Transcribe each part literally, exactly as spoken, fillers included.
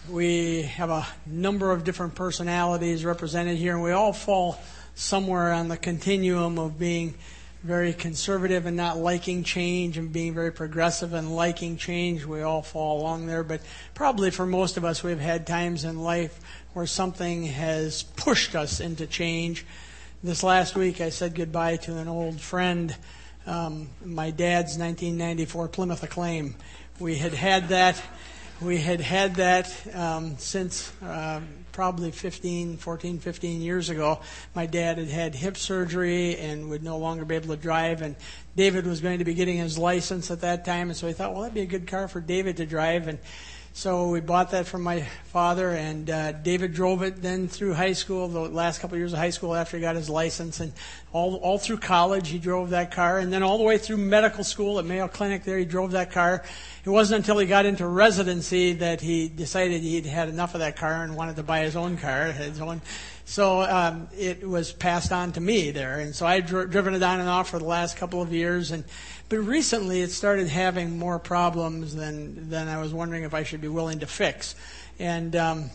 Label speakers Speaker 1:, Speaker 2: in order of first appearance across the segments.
Speaker 1: We have a number of different personalities represented here, and we all fall somewhere on the continuum of being very conservative and not liking change, and being very progressive and liking change. We all fall along there, but probably for most of us, we've had times in life where something has pushed us into change. This last week, I said goodbye to an old friend, um, my dad's nineteen ninety-four Plymouth Acclaim. We had had that. We had had that um, since uh, probably fifteen, fourteen, fifteen years ago. My dad had had hip surgery and would no longer be able to drive, and David was going to be getting his license at that time, and so we thought, well, that'd be a good car for David to drive, and so we bought that from my father, and uh, David drove it then through high school, the last couple of years of high school after he got his license, and all all through college he drove that car, and then all the way through medical school at Mayo Clinic there he drove that car. It wasn't until he got into residency that he decided he'd had enough of that car and wanted to buy his own car, his own. So um, it was passed on to me there, and so I'd dri- driven it on and off for the last couple of years, and but recently it started having more problems than than I was wondering if I should be willing to fix. And um,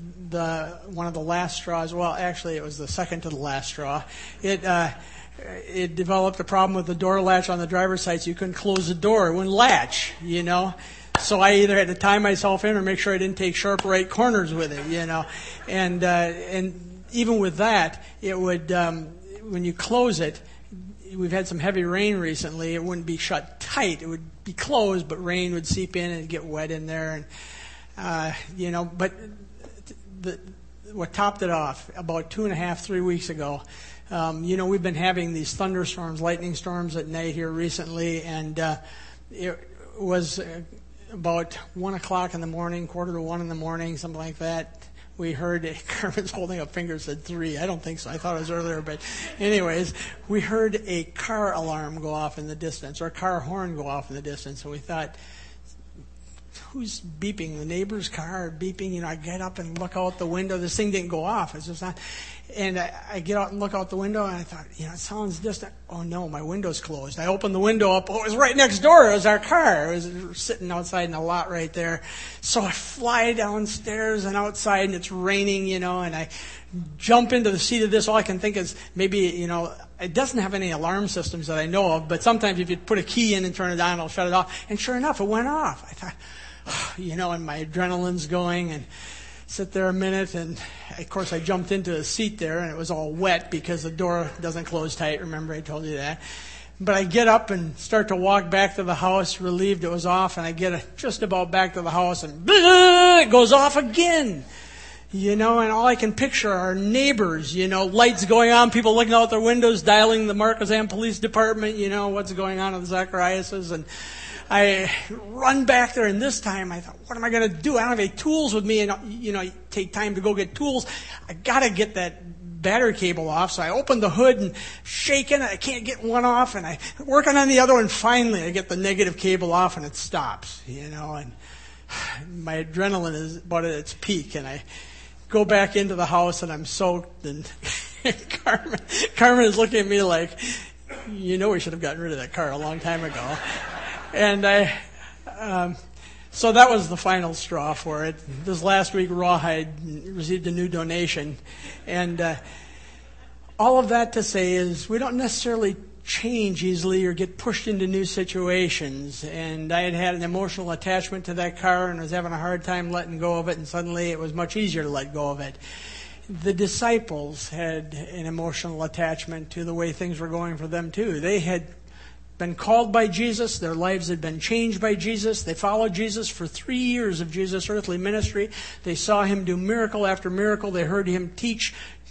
Speaker 1: the one of the last straws, well, actually it was the second to the last straw. It uh, it developed a problem with the door latch on the driver's side, so you couldn't close the door; it wouldn't latch, you know. So I either had to tie myself in or make sure I didn't take sharp right corners with it, you know. And uh, and even with that, it would um, when you close it. We've had some heavy rain recently. It wouldn't be shut tight. It would be closed, but rain would seep in and it'd get wet in there. And uh, you know, but the, what topped it off about two and a half, three weeks ago. Um, you know, we've been having these thunderstorms, lightning storms at night here recently, and uh, it was uh, about one o'clock in the morning, quarter to one in the morning, something like that. We heard, Carmen's holding up finger, said three. I don't think so. I thought it was earlier. But anyways, we heard a car alarm go off in the distance, or a car horn go off in the distance. And we thought, who's beeping? The neighbor's car beeping? You know, I get up and look out the window. This thing didn't go off. It's just not. And I, I get out and look out the window, and I thought, you know, it sounds distant. Oh, no, my window's closed. I opened the window up. Oh, it was right next door. It was our car. It was sitting outside in the lot right there. So I fly downstairs and outside, and it's raining, you know, and I jump into the seat of this. All I can think is maybe, you know, it doesn't have any alarm systems that I know of, but sometimes if you put a key in and turn it on, it'll shut it off. And sure enough, it went off. I thought, oh, you know, and my adrenaline's going, and sit there a minute, and of course I jumped into a seat there, and it was all wet because the door doesn't close tight. Remember I told you that. But I get up and start to walk back to the house, relieved it was off, and I get just about back to the house, and it goes off again. You know, and all I can picture are neighbors, you know, lights going on, people looking out their windows, dialing the Marquezan Police Department, you know, what's going on with Zacharias's, and I run back there, and this time I thought, what am I going to do? I don't have any tools with me, and, you know, take time to go get tools. I got to get that battery cable off, so I open the hood and shaking, and I can't get one off, and I working on the other one. Finally, I get the negative cable off, and it stops, you know, and my adrenaline is about at its peak, and I go back into the house, and I'm soaked, and Carmen, Carmen is looking at me like, you know, we should have gotten rid of that car a long time ago. And I, um, so that was the final straw for it. This last week, Rawhide received a new donation. And uh, all of that to say is we don't necessarily change easily or get pushed into new situations. And I had had an emotional attachment to that car and was having a hard time letting go of it, and suddenly it was much easier to let go of it. The disciples had an emotional attachment to the way things were going for them too. They had been called by Jesus. Their lives had been changed by Jesus. They followed Jesus for three years of Jesus' earthly ministry. They saw him do miracle after miracle. They heard him teach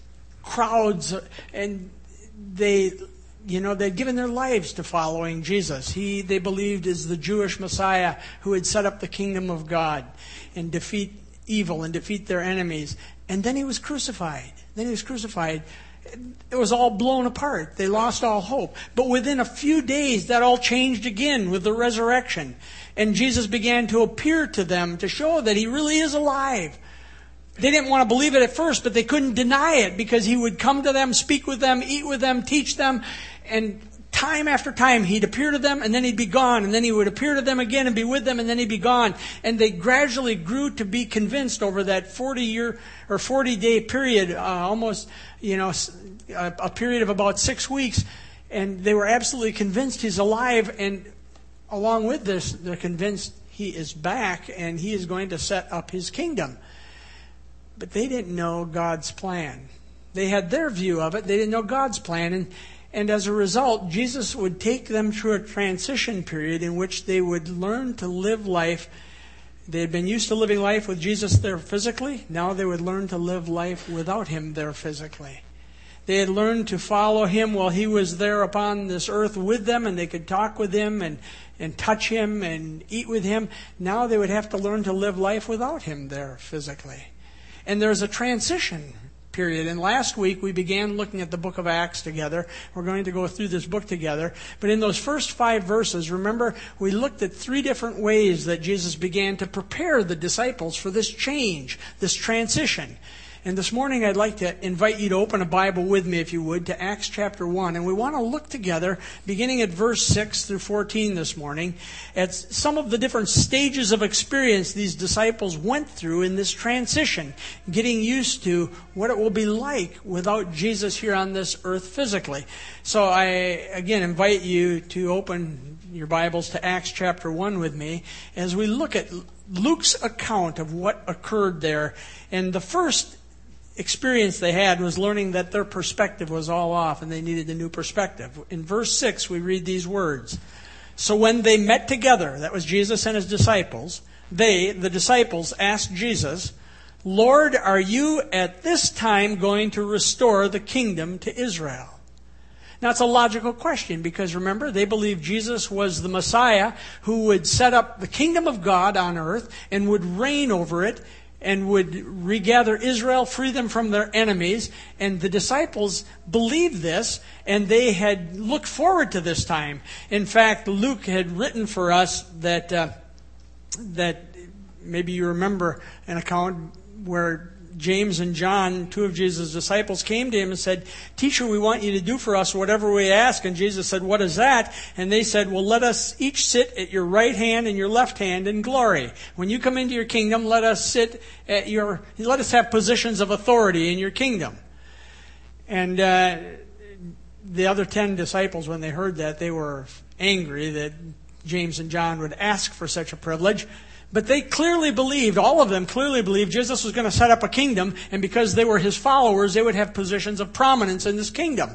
Speaker 1: crowds, and they, you know, they'd given their lives to following Jesus. He, they believed, is the Jewish Messiah who had set up the kingdom of God and defeat evil and defeat their enemies. And then he was crucified. Then he was crucified. It was all blown apart. They lost all hope. But within a few days, that all changed again with the resurrection. And Jesus began to appear to them to show that he really is alive. They didn't want to believe it at first, but they couldn't deny it because he would come to them, speak with them, eat with them, teach them. And time after time, he'd appear to them and then he'd be gone. And then he would appear to them again and be with them and then he'd be gone. And they gradually grew to be convinced over that forty-year or forty-day period, uh, almost, you know, a, a period of about six weeks. And they were absolutely convinced he's alive. And along with this, they're convinced he is back and he is going to set up his kingdom. But they didn't know God's plan. They had their view of it. They didn't know God's plan. And, and as a result, Jesus would take them through a transition period in which they would learn to live life. They had been used to living life with Jesus there physically. Now they would learn to live life without him there physically. They had learned to follow him while he was there upon this earth with them, and they could talk with him and, and touch him and eat with him. Now they would have to learn to live life without him there physically. And there's a transition period. And last week we began looking at the book of Acts together. We're going to go through this book together. But in those first five verses, remember, we looked at three different ways that Jesus began to prepare the disciples for this change, this transition. And this morning I'd like to invite you to open a Bible with me, if you would, to Acts chapter one. And we want to look together, beginning at verse six through fourteen this morning, at some of the different stages of experience these disciples went through in this transition, getting used to what it will be like without Jesus here on this earth physically. So I, again, invite you to open your Bibles to Acts chapter one with me as we look at Luke's account of what occurred there. And the first experience they had was learning that their perspective was all off and they needed a new perspective. In verse six, we read these words. So when they met together, that was Jesus and his disciples, they, the disciples, asked Jesus, Lord, are you at this time going to restore the kingdom to Israel? Now, it's a logical question because, remember, they believed Jesus was the Messiah who would set up the kingdom of God on earth and would reign over it and would regather Israel, free them from their enemies. And the disciples believed this, and they had looked forward to this time. In fact, Luke had written for us that, uh, that maybe you remember an account where James and John, two of Jesus' disciples, came to him and said, Teacher, we want you to do for us whatever we ask. And Jesus said, what is that? And they said, well, let us each sit at your right hand and your left hand in glory. When you come into your kingdom, let us sit at your, let us have positions of authority in your kingdom. And uh, the other ten disciples, when they heard that, they were angry that James and John would ask for such a privilege. But they clearly believed, all of them clearly believed, Jesus was going to set up a kingdom, and because they were his followers, they would have positions of prominence in this kingdom.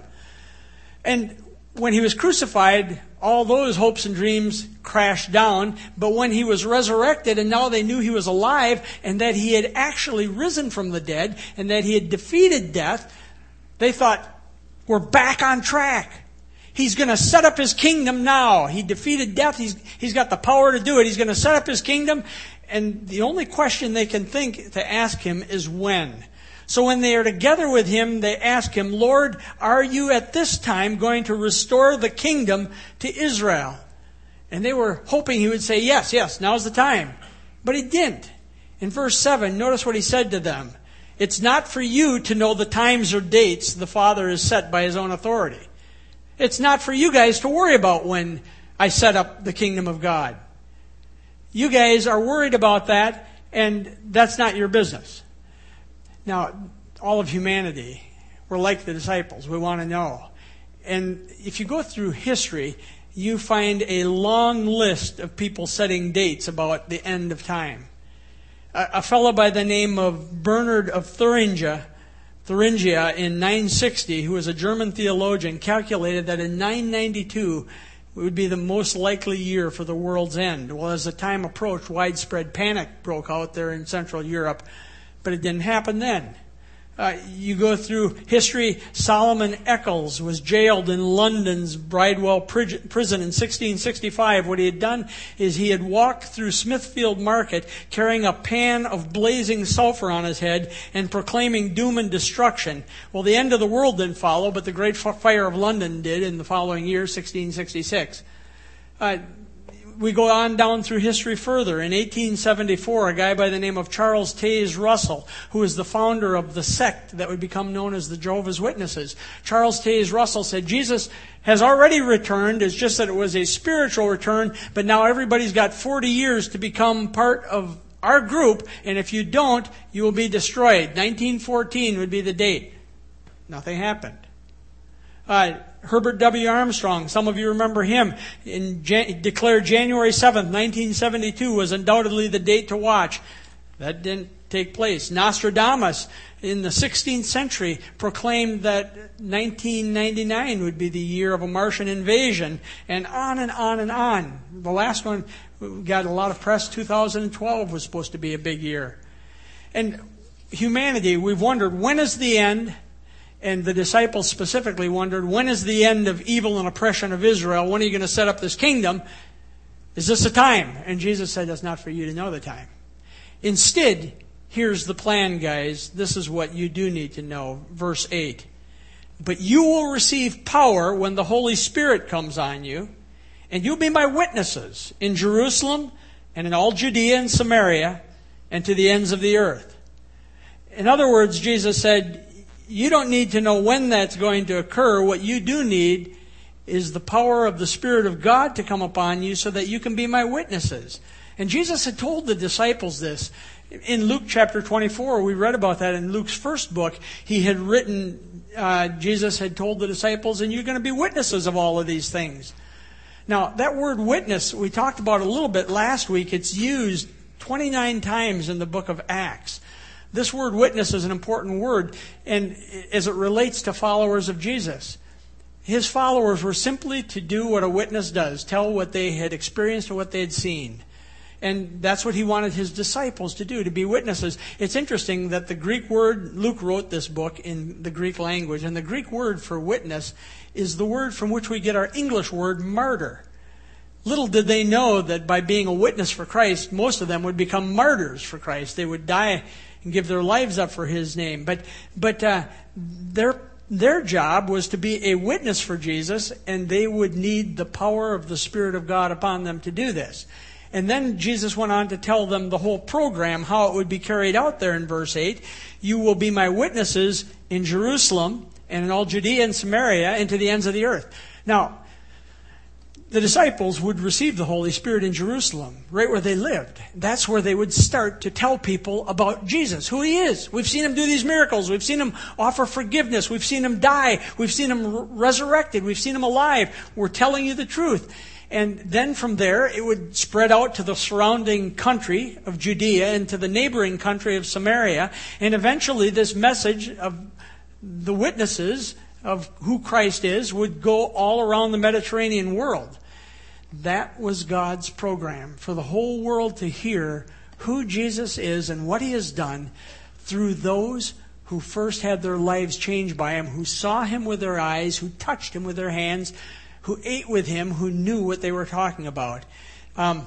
Speaker 1: And when he was crucified, all those hopes and dreams crashed down. But when he was resurrected, and now they knew he was alive, and that he had actually risen from the dead, and that he had defeated death, they thought, we're back on track. He's going to set up his kingdom now. He defeated death. He's, he's got the power to do it. He's going to set up his kingdom. And the only question they can think to ask him is when. So when they are together with him, they ask him, Lord, are you at this time going to restore the kingdom to Israel? And they were hoping he would say, yes, yes, now's the time. But he didn't. In verse seven, notice what he said to them. It's not for you to know the times or dates the Father has set by his own authority. It's not for you guys to worry about when I set up the kingdom of God. You guys are worried about that, and that's not your business. Now, all of humanity, we're like the disciples. We want to know. And if you go through history, you find a long list of people setting dates about the end of time. A, a fellow by the name of Bernard of Thuringia Thuringia in nine sixty, who was a German theologian, calculated that in nine ninety-two would be the most likely year for the world's end. Well, as the time approached, widespread panic broke out there in Central Europe, but it didn't happen then. Uh, you go through history, Solomon Eccles was jailed in London's Bridewell prison in sixteen sixty-five. What he had done is he had walked through Smithfield Market carrying a pan of blazing sulfur on his head and proclaiming doom and destruction. Well, the end of the world didn't follow, but the Great Fire of London did in the following year, sixteen sixty-six. Uh, we go on down through history further. In eighteen seventy-four, a guy by the name of Charles Taze Russell, who is the founder of the sect that would become known as the Jehovah's Witnesses, Charles Taze Russell said, Jesus has already returned. It's just that it was a spiritual return, but now everybody's got forty years to become part of our group, and if you don't, you will be destroyed. nineteen fourteen would be the date. Nothing happened. Uh, Herbert W. Armstrong, some of you remember him, in Jan- declared January seventh, nineteen seventy-two was undoubtedly the date to watch. That didn't take place. Nostradamus, in the sixteenth century, proclaimed that nineteen ninety-nine would be the year of a Martian invasion, and on and on and on. The last one got a lot of press. two thousand twelve was supposed to be a big year. And humanity, we've wondered, when is the end? And the disciples specifically wondered, when is the end of evil and oppression of Israel? When are you going to set up this kingdom? Is this the time? And Jesus said, that's not for you to know the time. Instead, here's the plan, guys. This is what you do need to know. Verse eight. But you will receive power when the Holy Spirit comes on you, and you'll be my witnesses in Jerusalem and in all Judea and Samaria and to the ends of the earth. In other words, Jesus said, you don't need to know when that's going to occur. What you do need is the power of the Spirit of God to come upon you so that you can be my witnesses. And Jesus had told the disciples this. In Luke chapter twenty-four, we read about that in Luke's first book. He had written, uh, Jesus had told the disciples, and you're going to be witnesses of all of these things. Now, that word witness, we talked about a little bit last week. It's used twenty-nine times in the book of Acts. This word witness is an important word, and as it relates to followers of Jesus. His followers were simply to do what a witness does, tell what they had experienced or what they had seen. And that's what he wanted his disciples to do, to be witnesses. It's interesting that the Greek word, Luke wrote this book in the Greek language, and the Greek word for witness is the word from which we get our English word martyr. Little did they know that by being a witness for Christ, most of them would become martyrs for Christ. They would die and give their lives up for his name. But but uh, their their job was to be a witness for Jesus, and they would need the power of the Spirit of God upon them to do this. And then Jesus went on to tell them the whole program, how it would be carried out there in verse eight. You will be my witnesses in Jerusalem and in all Judea and Samaria and to the ends of the earth. Now, the disciples would receive the Holy Spirit in Jerusalem, right where they lived. That's where they would start to tell people about Jesus, who he is. We've seen him do these miracles. We've seen him offer forgiveness. We've seen him die. We've seen him r- resurrected. We've seen him alive. We're telling you the truth. And then from there, it would spread out to the surrounding country of Judea and to the neighboring country of Samaria. And eventually this message of the witnesses of who Christ is would go all around the Mediterranean world. That was God's program, for the whole world to hear who Jesus is and what he has done through those who first had their lives changed by him, who saw him with their eyes, who touched him with their hands, who ate with him, who knew what they were talking about. Um,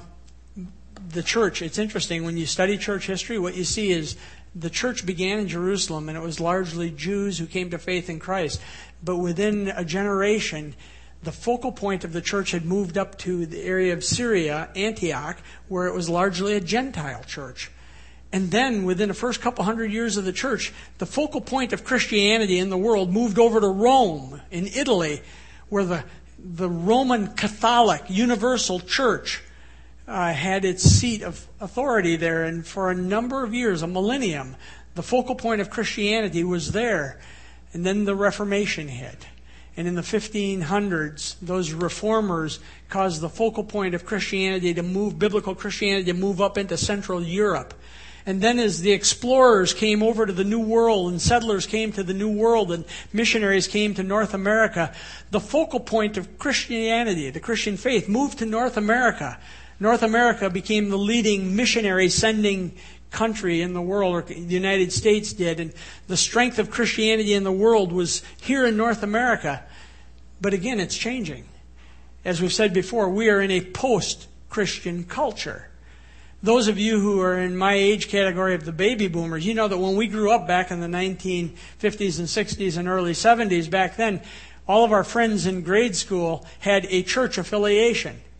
Speaker 1: the church, it's interesting, when you study church history, what you see is the church began in Jerusalem, and it was largely Jews who came to faith in Christ. But within a generation, the focal point of the church had moved up to the area of Syria, Antioch, where it was largely a Gentile church. And then, within the first couple hundred years of the church, the focal point of Christianity in the world moved over to Rome, in Italy, where the, the Roman Catholic Universal Church Uh, had its seat of authority there, and for a number of years, a millennium, the focal point of Christianity was there. And then the Reformation hit. And in the fifteen hundreds, those reformers caused the focal point of Christianity to move, biblical Christianity to move up into Central Europe. And then as the explorers came over to the New World and settlers came to the New World and missionaries came to North America, the focal point of Christianity, the Christian faith, moved to North America. North America became the leading missionary sending country in the world, or the United States did. And the strength of Christianity in the world was here in North America. But again, it's changing. As we've said before, we are in a post-Christian culture. Those of you who are in my age category of the baby boomers, you know that when we grew up back in the nineteen fifties and sixties and early seventies, back then, all of our friends in grade school had a church affiliation.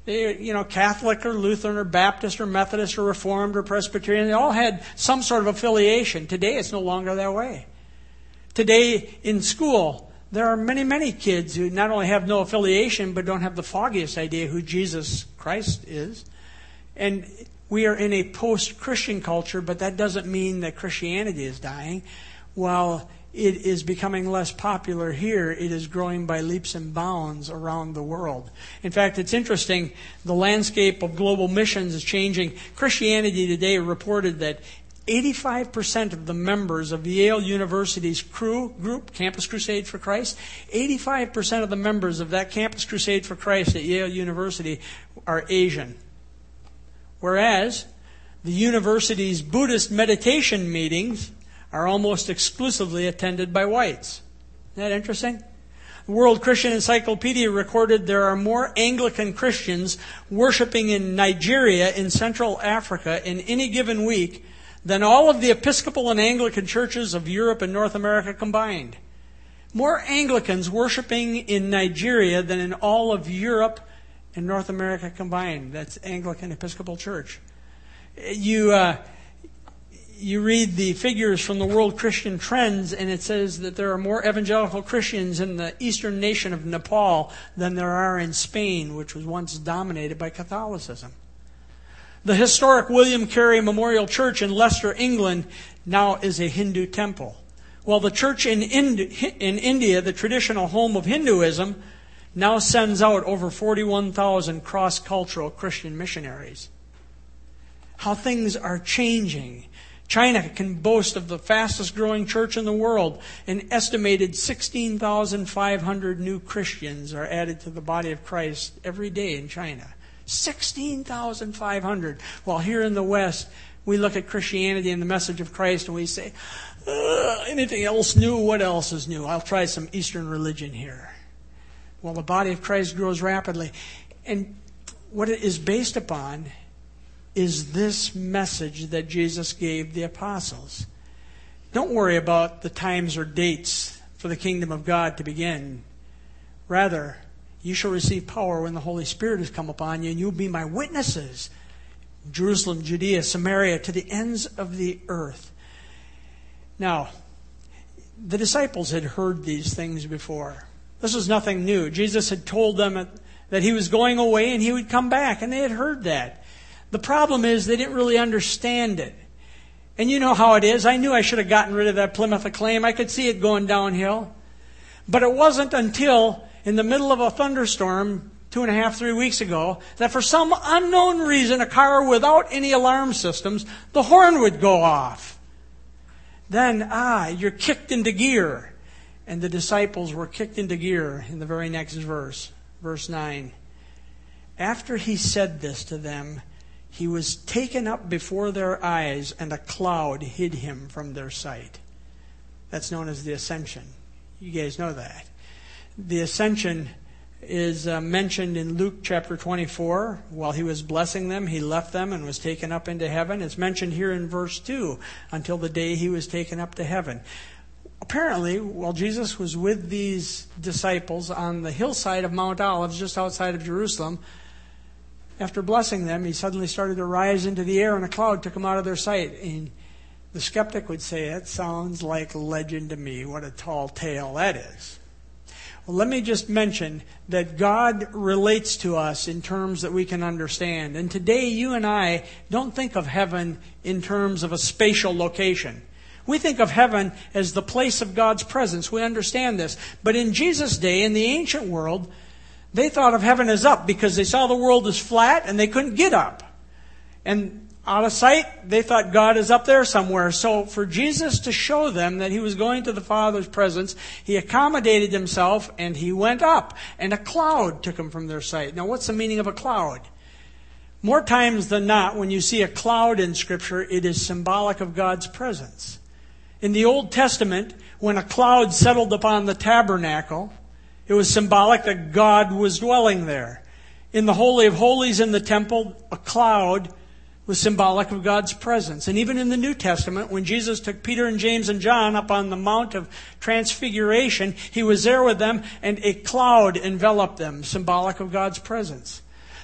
Speaker 1: They, you know, Catholic or Lutheran or Baptist or Methodist or Reformed or Presbyterian, they all had some sort of affiliation. Today it's no longer that way. Today in school, there are many, many kids who not only have no affiliation, but don't have the foggiest idea who Jesus Christ is. And we are in a post-Christian culture, but that doesn't mean that Christianity is dying. While it is becoming less popular here, it is growing by leaps and bounds around the world. In fact, it's interesting, the landscape of global missions is changing. Christianity Today reported that eighty-five percent of the members of Yale University's Cru group, Campus Crusade for Christ, eighty-five percent of the members of that Campus Crusade for Christ at Yale University are Asian. Whereas the university's Buddhist meditation meetings are almost exclusively attended by whites. Isn't that interesting? The World Christian Encyclopedia recorded there are more Anglican Christians worshiping in Nigeria in Central Africa in any given week than all of the Episcopal and Anglican churches of Europe and North America combined. More Anglicans worshiping in Nigeria than in all of Europe and North America combined. That's Anglican Episcopal Church. You uh, you read the figures from the World Christian Trends, and it says that there are more evangelical Christians in the eastern nation of Nepal than there are in Spain, which was once dominated by Catholicism. The historic William Carey Memorial Church in Leicester, England, now is a Hindu temple. While the church in, Ind- in India, the traditional home of Hinduism, now sends out over forty-one thousand cross-cultural Christian missionaries. How things are changing. China can boast of the fastest growing church in the world. An estimated sixteen thousand five hundred new Christians are added to the body of Christ every day in China. sixteen thousand five hundred. While here in the West, we look at Christianity and the message of Christ and we say, anything else new? What else is new? I'll try some Eastern religion here. Well, the body of Christ grows rapidly. And what it is based upon is this message that Jesus gave the apostles. Don't worry about the times or dates for the kingdom of God to begin. Rather, you shall receive power when the Holy Spirit has come upon you, and you'll be my witnesses. Jerusalem, Judea, Samaria, to the ends of the earth. Now, the disciples had heard these things before. This was nothing new. Jesus had told them that he was going away and he would come back, and they had heard that. The problem is they didn't really understand it. And you know how it is. I knew I should have gotten rid of that Plymouth Acclaim. I could see it going downhill. But it wasn't until in the middle of a thunderstorm two and a half, three weeks ago that for some unknown reason, a car without any alarm systems, the horn would go off. Then, ah, you're kicked into gear. And the disciples were kicked into gear in the very next verse, verse nine. After he said this to them, he was taken up before their eyes, and a cloud hid him from their sight. That's known as the ascension. You guys know that. The ascension is uh, mentioned in Luke chapter twenty-four. While he was blessing them, he left them and was taken up into heaven. It's mentioned here in verse two, until the day he was taken up to heaven. Apparently, while Jesus was with these disciples on the hillside of Mount Olives, just outside of Jerusalem, after blessing them, he suddenly started to rise into the air, and a cloud took him out of their sight. And the skeptic would say, that sounds like legend to me. What a tall tale that is. Well, let me just mention that God relates to us in terms that we can understand. And today, you and I don't think of heaven in terms of a spatial location. We think of heaven as the place of God's presence. We understand this. But in Jesus' day, in the ancient world, they thought of heaven as up because they saw the world as flat and they couldn't get up. And out of sight, they thought God is up there somewhere. So for Jesus to show them that he was going to the Father's presence, he accommodated himself and he went up. And a cloud took him from their sight. Now, what's the meaning of a cloud? More times than not, when you see a cloud in Scripture, it is symbolic of God's presence. In the Old Testament, when a cloud settled upon the tabernacle, it was symbolic that God was dwelling there. In the Holy of Holies in the temple, a cloud was symbolic of God's presence. And even in the New Testament, when Jesus took Peter and James and John up on the Mount of Transfiguration, he was there with them and a cloud enveloped them, symbolic of God's presence.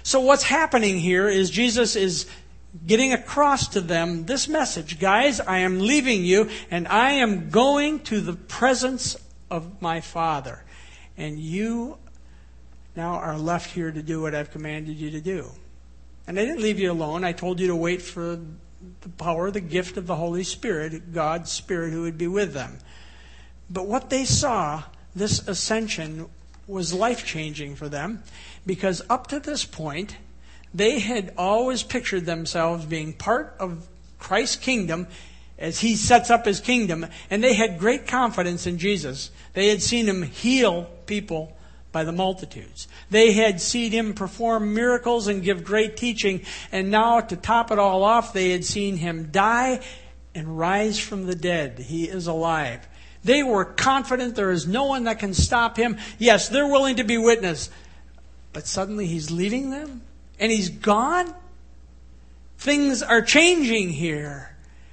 Speaker 1: So what's happening here is Jesus is getting across to them this message. Guys, I am leaving you, and I am going to the presence of my Father. And you now are left here to do what I've commanded you to do. And I didn't leave you alone. I told you to wait for the power, the gift of the Holy Spirit, God's Spirit who would be with them. But what they saw, this ascension, was life-changing for them, because up to this point, they had always pictured themselves being part of Christ's kingdom as He sets up His kingdom, and they had great confidence in Jesus. They had seen Him heal people by the multitudes. They had seen Him perform miracles and give great teaching, and now, to top it all off, they had seen Him die and rise from the dead. He is alive. They were confident there is no one that can stop Him. Yes, they're willing to be witness, but suddenly He's leaving them? And He's gone? Things are changing here.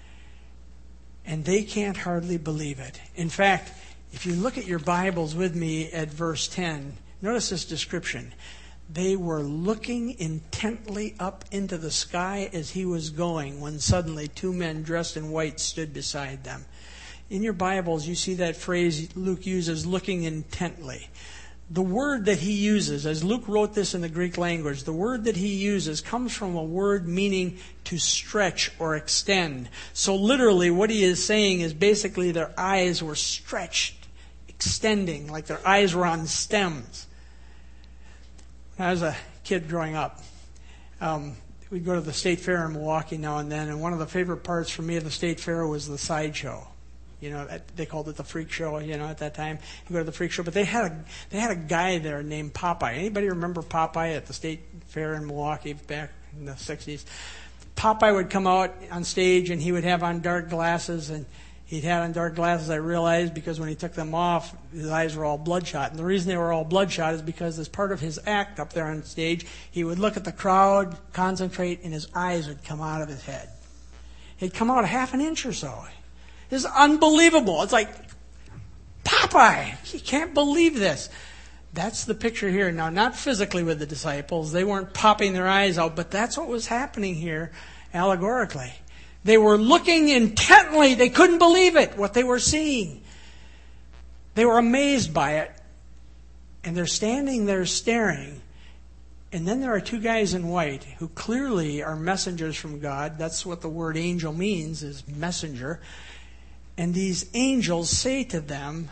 Speaker 1: And they can't hardly believe it. In fact, if you look at your Bibles with me at verse ten, notice this description. They were looking intently up into the sky as He was going, when suddenly two men dressed in white stood beside them. In your Bibles, you see that phrase Luke uses, looking intently. The word that he uses, as Luke wrote this in the Greek language, the word that he uses comes from a word meaning to stretch or extend. So literally what he is saying is basically their eyes were stretched, extending, like their eyes were on stems. When I was a kid growing up, um, we'd go to the state fair in Milwaukee now and then, and one of the favorite parts for me of the state fair was the sideshow. You know, they called it the freak show, you know, at that time. You go to the freak show. But they had a they had a guy there named Popeye. Anybody remember Popeye at the state fair in Milwaukee back in the sixties? Popeye would come out on stage, and he would have on dark glasses. And he'd had on dark glasses, I realized, because when he took them off, his eyes were all bloodshot. And the reason they were all bloodshot is because as part of his act up there on stage, he would look at the crowd, concentrate, and his eyes would come out of his head. He'd come out a half an inch or so. This is unbelievable. It's like, Popeye, you can't believe this. That's the picture here. Now, not physically with the disciples. They weren't popping their eyes out, but that's what was happening here allegorically. They were looking intently. They couldn't believe it, what they were seeing. They were amazed by it. And they're standing there staring. And then there are two guys in white who clearly are messengers from God. That's what the word angel means, is messenger. And these angels say to them,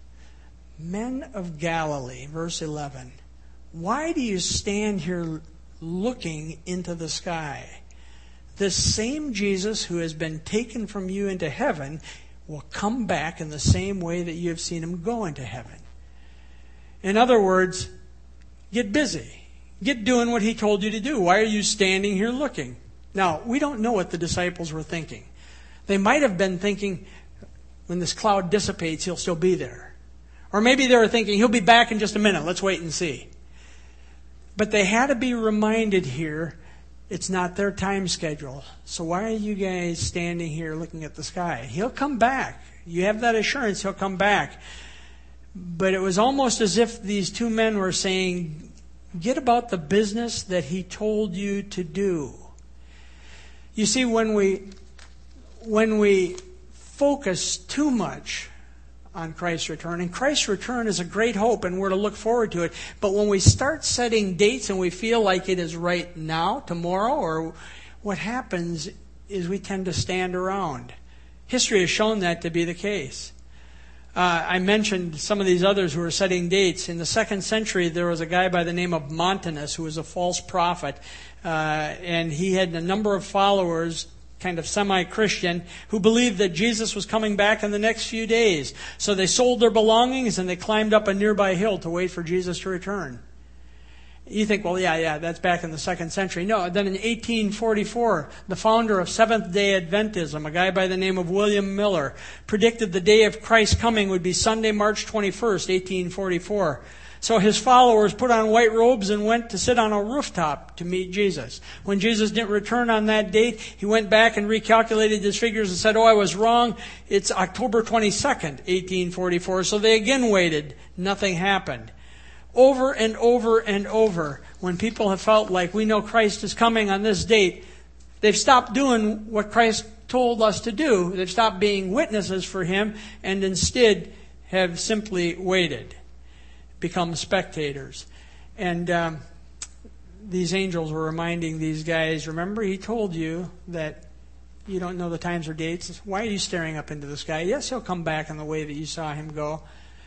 Speaker 1: Men of Galilee, verse eleven, why do you stand here looking into the sky? This same Jesus who has been taken from you into heaven will come back in the same way that you have seen Him go into heaven. In other words, get busy. Get doing what He told you to do. Why are you standing here looking? Now, we don't know what the disciples were thinking. They might have been thinking, when this cloud dissipates, He'll still be there. Or maybe they were thinking, He'll be back in just a minute. Let's wait and see. But they had to be reminded here, it's not their time schedule. So why are you guys standing here looking at the sky? He'll come back. You have that assurance He'll come back. But it was almost as if these two men were saying, get about the business that He told you to do. You see, when we when we focus too much on Christ's return, and Christ's return is a great hope, and we're to look forward to it, but when we start setting dates and we feel like it is right now, tomorrow, or what happens is we tend to stand around. History has shown that to be the case. Uh, I mentioned some of these others who were setting dates. In the second century, there was a guy by the name of Montanus who was a false prophet, uh, and he had a number of followers, kind of semi-Christian, who believed that Jesus was coming back in the next few days. So they sold their belongings and they climbed up a nearby hill to wait for Jesus to return. You think, well, yeah, yeah, that's back in the second century. No, then in eighteen forty-four, the founder of Seventh-day Adventism, a guy by the name of William Miller, predicted the day of Christ's coming would be Sunday, March twenty-first, eighteen forty-four. So his followers put on white robes and went to sit on a rooftop to meet Jesus. When Jesus didn't return on that date, he went back and recalculated his figures and said, oh, I was wrong. It's October twenty-second, eighteen forty-four. So they again waited. Nothing happened. over and over and over. When people have felt like we know Christ is coming on this date, they've stopped doing what Christ told us to do. They've stopped being witnesses for Him and instead have simply waited, become spectators. And um, these angels were reminding these guys, remember, He told you that you don't know the times or dates. Why are you staring up into the sky? Yes, He'll come back in the way that you saw Him go.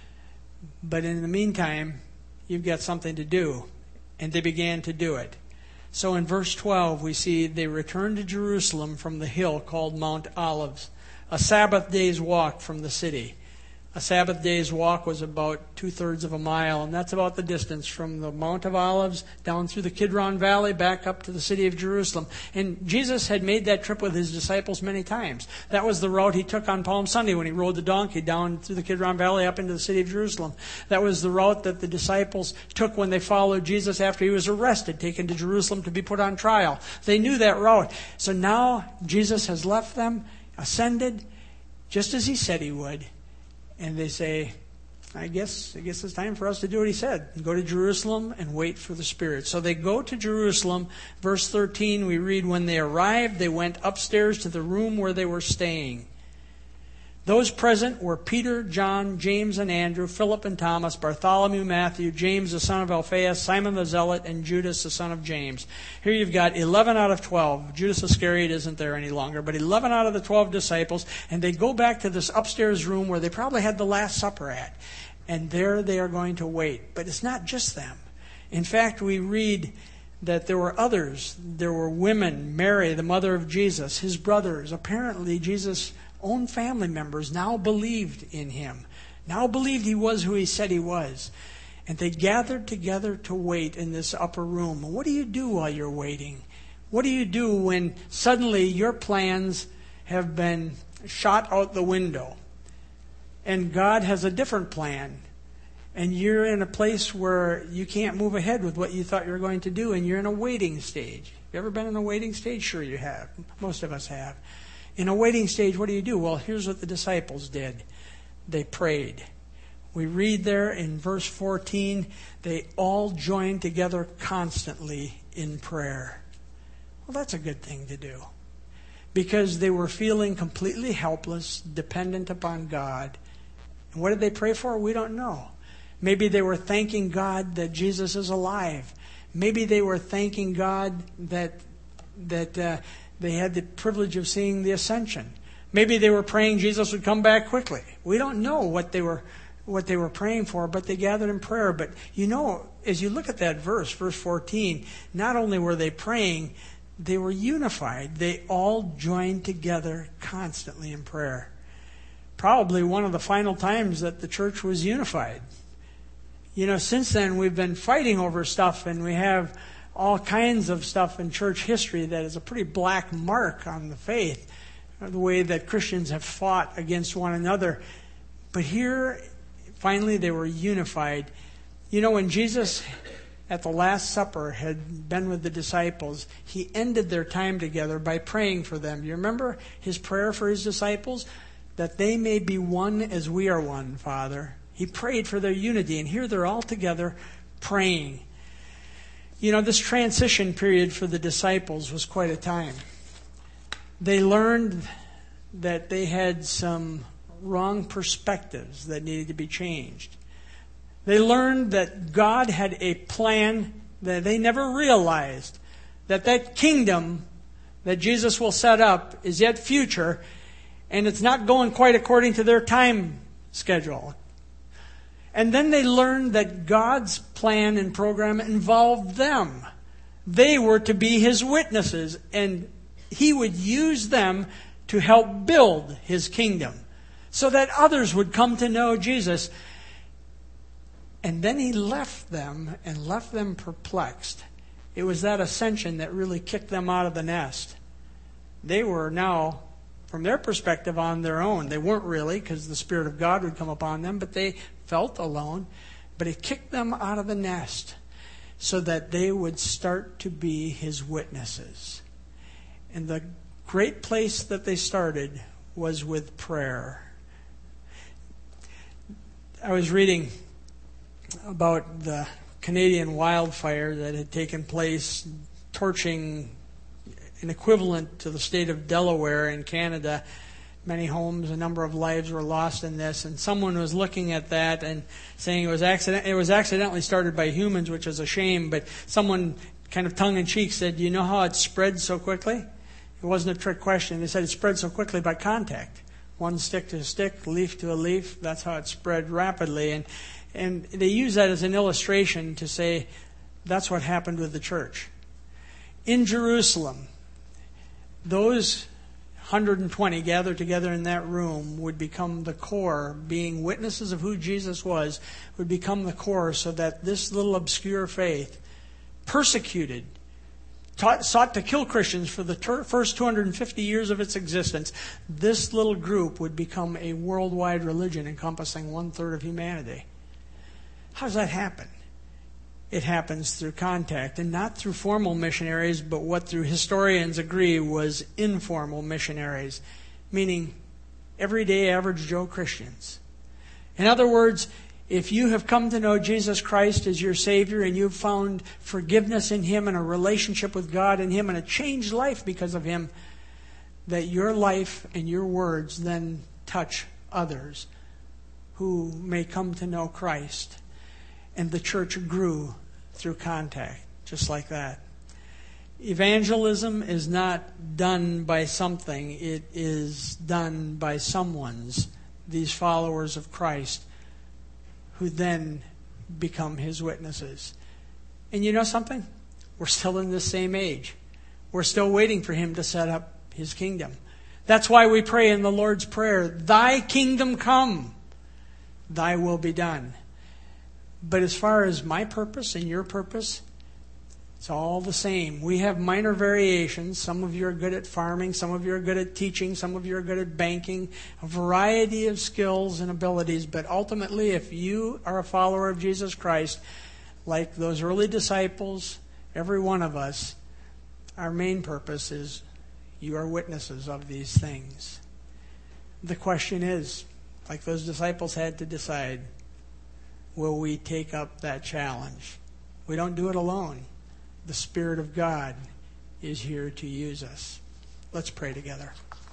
Speaker 1: But in the meantime, you've got something to do. And they began to do it. So in verse twelve, we see they returned to Jerusalem from the hill called Mount Olives, a Sabbath day's walk from the city. A Sabbath day's walk was about two-thirds of a mile, and that's about the distance from the Mount of Olives down through the Kidron Valley back up to the city of Jerusalem. And Jesus had made that trip with His disciples many times. That was the route He took on Palm Sunday when He rode the donkey down through the Kidron Valley up into the city of Jerusalem. That was the route that the disciples took when they followed Jesus after He was arrested, taken to Jerusalem to be put on trial. They knew that route. So now Jesus has left them, ascended, just as He said He would. And they say, I guess I guess it's time for us to do what He said. Go to Jerusalem and wait for the Spirit. So they go to Jerusalem. Verse thirteen, we read, when they arrived, they went upstairs to the room where they were staying. Those present were Peter, John, James and Andrew, Philip and Thomas, Bartholomew, Matthew, James the son of Alphaeus, Simon the Zealot, and Judas the son of James. Here you've got eleven out of twelve. Judas Iscariot isn't there any longer, but eleven out of the twelve disciples, and they go back to this upstairs room where they probably had the Last Supper at. And there they are going to wait. But it's not just them. In fact, we read that there were others. There were women, Mary, the mother of Jesus, His brothers. Apparently, Jesus' own family members now believed in Him, now believed He was who He said He was. And they gathered together to wait in this upper room. What do you do while you're waiting? What do you do when suddenly your plans have been shot out the window and God has a different plan? And you're in a place where you can't move ahead with what you thought you were going to do, and you're in a waiting stage. You ever been in a waiting stage? Sure you have. Most of us have. In a waiting stage, what do you do? Well, here's what the disciples did. They prayed. We read there in verse fourteen, they all joined together constantly in prayer. Well, that's a good thing to do. Because they were feeling completely helpless, dependent upon God. And what did they pray for? We don't know. Maybe they were thanking God that Jesus is alive. Maybe they were thanking God that that uh, they had the privilege of seeing the ascension. Maybe they were praying Jesus would come back quickly. We don't know what they were what they were praying for, but they gathered in prayer. But you know, as you look at that verse, verse fourteen, not only were they praying, they were unified. They all joined together constantly in prayer. Probably one of the final times that the church was unified. You know, since then we've been fighting over stuff, and we have all kinds of stuff in church history that is a pretty black mark on the faith, the way that Christians have fought against one another. But here, finally, they were unified. You know, when Jesus, at the Last Supper, had been with the disciples, He ended their time together by praying for them. You remember His prayer for His disciples? That they may be one as we are one, Father. He prayed for their unity, and here they're all together praying. You know, this transition period for the disciples was quite a time. They learned that they had some wrong perspectives that needed to be changed. They learned that God had a plan that they never realized, that that kingdom that Jesus will set up is yet future, and it's not going quite according to their time schedule. And then they learned that God's plan and program involved them. They were to be His witnesses, and He would use them to help build His kingdom so that others would come to know Jesus. And then He left them and left them perplexed. It was that ascension that really kicked them out of the nest. They were now, from their perspective, on their own. They weren't really, because the Spirit of God would come upon them, but they felt alone. But it kicked them out of the nest so that they would start to be His witnesses. And the great place that they started was with prayer. I was reading about the Canadian wildfire that had taken place, torching an equivalent to the state of Delaware in Canada. Many homes, a number of lives were lost in this, and someone was looking at that and saying it was accident. It was accidentally started by humans, which is a shame. But someone, kind of tongue-in-cheek, said, "Do you know how it spread so quickly?" It wasn't a trick question. They said it spread so quickly by contact, one stick to a stick, leaf to a leaf. That's how it spread rapidly, and and they use that as an illustration to say that's what happened with the church in Jerusalem. Those one hundred twenty gathered together in that room would become the core, being witnesses of who Jesus was, would become the core, so that this little obscure faith, persecuted, taught, sought to kill Christians for the ter- first two hundred fifty years of its existence, this little group would become a worldwide religion encompassing one-third of humanity. How does that happen? It happens through contact, and not through formal missionaries, but what through historians agree was informal missionaries, meaning everyday average Joe Christians. In other words, if you have come to know Jesus Christ as your Savior and you've found forgiveness in Him and a relationship with God in Him and a changed life because of Him, that your life and your words then touch others who may come to know Christ. And the church grew through contact, just like that. Evangelism is not done by something. It is done by someone's, these followers of Christ, who then become His witnesses. And you know something? We're still in the same age. We're still waiting for Him to set up His kingdom. That's why we pray in the Lord's Prayer, "Thy kingdom come, Thy will be done." But as far as my purpose and your purpose, it's all the same. We have minor variations. Some of you are good at farming. Some of you are good at teaching. Some of you are good at banking. A variety of skills and abilities. But ultimately, if you are a follower of Jesus Christ, like those early disciples, every one of us, our main purpose is you are witnesses of these things. The question is, like those disciples had to decide, will we take up that challenge? We don't do it alone. The Spirit of God is here to use us. Let's pray together.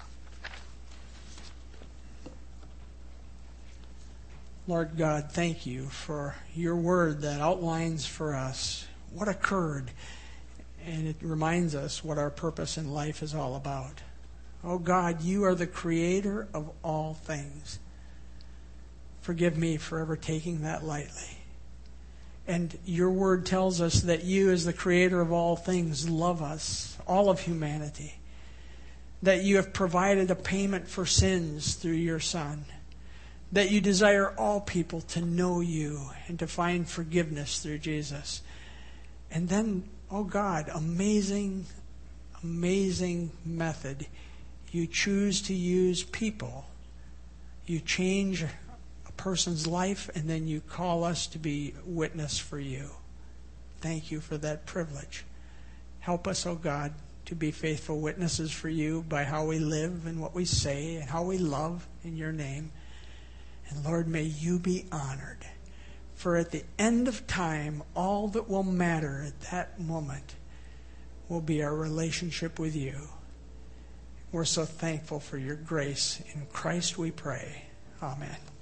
Speaker 1: Lord God, thank you for your word that outlines for us what occurred, and it reminds us what our purpose in life is all about. Oh God, you are the creator of all things. Forgive me for ever taking that lightly. And your word tells us that you, as the creator of all things, love us, all of humanity. That you have provided a payment for sins through your Son. That you desire all people to know you and to find forgiveness through Jesus. And then, oh God, amazing, amazing method. You choose to use people. You change person's life, and then you call us to be witness for you. Thank you for that privilege. Help us, oh God, to be faithful witnesses for you by how we live and what we say and how we love in your name. And Lord, may you be honored. For at the end of time, all that will matter at that moment will be our relationship with you. We're so thankful for your grace. In Christ we pray. Amen.